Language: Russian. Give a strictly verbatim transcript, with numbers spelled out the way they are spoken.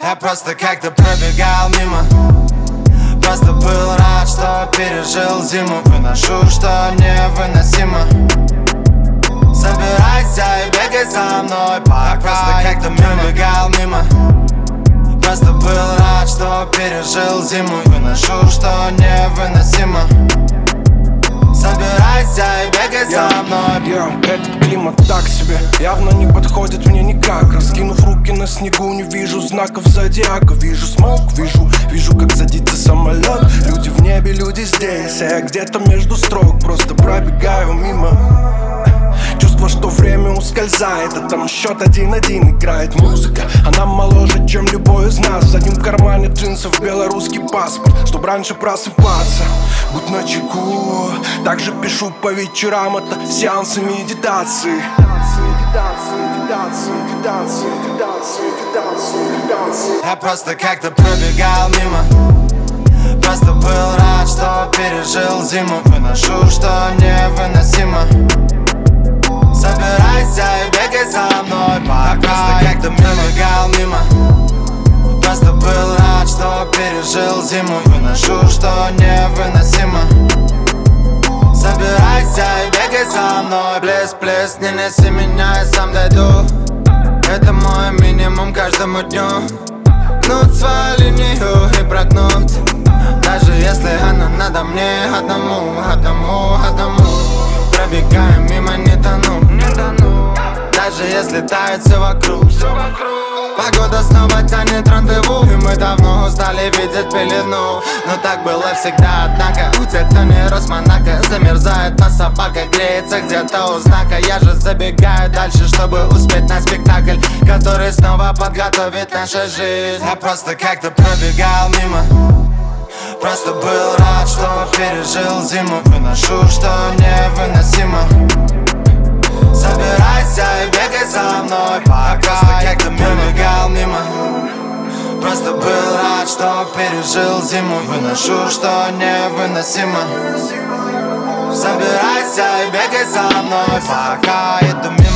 Я просто как-то пробегал мимо, просто был рад, что пережил зиму. Выношу, что невыносимо. Собирайся и бегай за мной, пока я просто как-то пробегал мимо, просто был рад, что пережил зиму. Выношу, что невыносимо. Собирайся и бегай за мной. Yeah, этот климат так себе, явно не подходит мне никак. Раскинув руки на снегу, не вижу знаков зодиака. Вижу смог, вижу, вижу, как садится самолет. Люди в небе, люди здесь, а я где-то между строк просто пробегаю мимо. Чувство, что время ускользает, а там счет один-один. Играет музыка, она моложе, чем любой из нас. В заднем кармане джинсов белорусский паспорт, чтоб раньше просыпаться. Будь начеку, также пишу по вечерам, это сеансы медитации. Я просто как-то пробегал мимо, просто был рад, что пережил зиму. Выношу, что невыносимо. Собирайся и бегай за мной, пока я просто как-то пробегал мимо, просто был рад, что пережил зиму. Выношу, что невыносимо. Собирайся и бегай за мной. Плес, плес, не неси меня, я сам дойду. Это мой минимум каждому дню. Гнуть свою линию и прогнуть, даже если она надо мне. Одному, одному, одному. Пробегаем мимо, не тону, даже если тает все вокруг. Погода снова тянет рандеву, и мы давно устали видеть пелену. Но так было всегда, однако у тех, кто не рос Монако, замерзает на собака, греется где-то у знака. Я же забегаю дальше, чтобы успеть на спектакль, который снова подготовит наша жизнь. Я просто как-то пробегал мимо, просто был рад, что пережил зиму. Выношу, что невыносимо. Собирайся и бегай за мной, пока я как-то пробегал мимо, просто был рад, что пережил зиму. Выношу, что невыносимо. Собирайся и бегай за мной, пока иду мимо.